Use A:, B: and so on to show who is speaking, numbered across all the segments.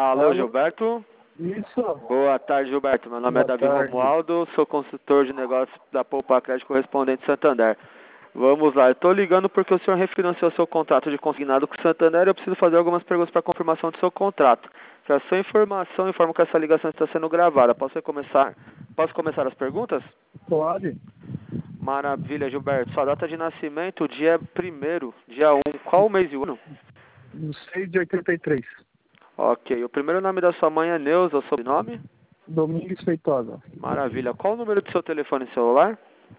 A: Alô,
B: Alô?
A: Gilberto?
B: Isso.
A: Boa tarde, Gilberto. Meu nome é
B: Boa
A: Davi
B: tarde.
A: Romualdo, sou consultor de negócios da Poupa Crédito Correspondente Santander. Vamos lá, eu estou ligando porque o senhor refinanciou seu contrato de consignado com o Santander e eu preciso fazer algumas perguntas para confirmação do seu contrato. Para sua informação, informo que essa ligação está sendo gravada. Posso começar as perguntas?
B: Pode?
A: Maravilha, Gilberto. Sua data de nascimento, dia 1º, dia 1. Qual o mês e o ano?
B: No 6 de 83.
A: Ok. O primeiro nome da sua mãe é Neuza, o sobrenome?
B: Domingos Feitosa.
A: Maravilha. Qual o número do seu telefone celular?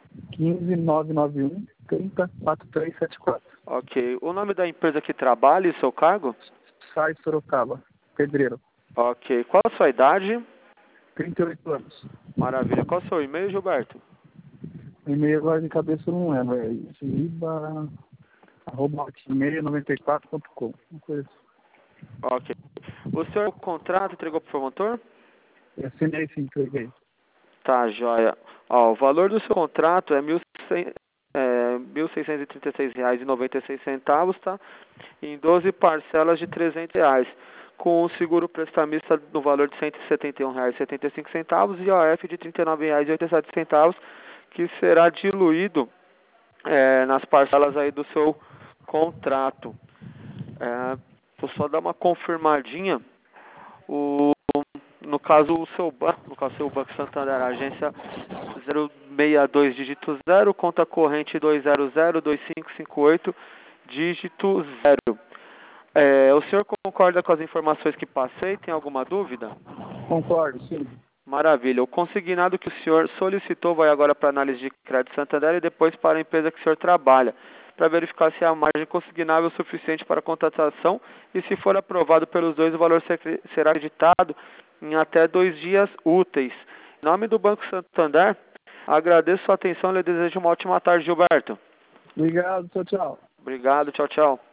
B: 15991 304374.
A: Ok. O nome da empresa que trabalha e seu cargo?
B: Sai Sorocaba. Pedreiro.
A: Ok. Qual a sua idade?
B: 38 anos.
A: Maravilha. Qual o seu e-mail, Gilberto?
B: O e-mail agora de cabeça não é, velho. Riba@hotmail94.com. Uma coisa assim.
A: Ok. O senhor o contrato entregou para o promotor?
B: Eu assinei sim, entreguei.
A: Tá, joia. Ó, o valor do seu contrato é R$ 1.636,96, tá? Em 12 parcelas de R$ 300, com o seguro prestamista no valor de R$ 171,75 e OF de R$ 39,87, que será diluído nas parcelas aí do seu contrato. Vou só dar uma confirmadinha. No caso, o seu Banco Santander, agência 062, dígito 0, conta corrente 2002558, dígito 0. O senhor concorda com as informações que passei? Tem alguma dúvida?
B: Concordo, sim.
A: Maravilha. O consignado que o senhor solicitou vai agora para a análise de crédito Santander e depois para a empresa que o senhor trabalha, para verificar se a margem consignável é suficiente para a contratação e, se for aprovado pelos dois, o valor será acreditado em até 2 dias úteis. Em nome do Banco Santander, agradeço a sua atenção e lhe desejo uma ótima tarde, Gilberto.
B: Obrigado, tchau, tchau.
A: Obrigado, tchau, tchau.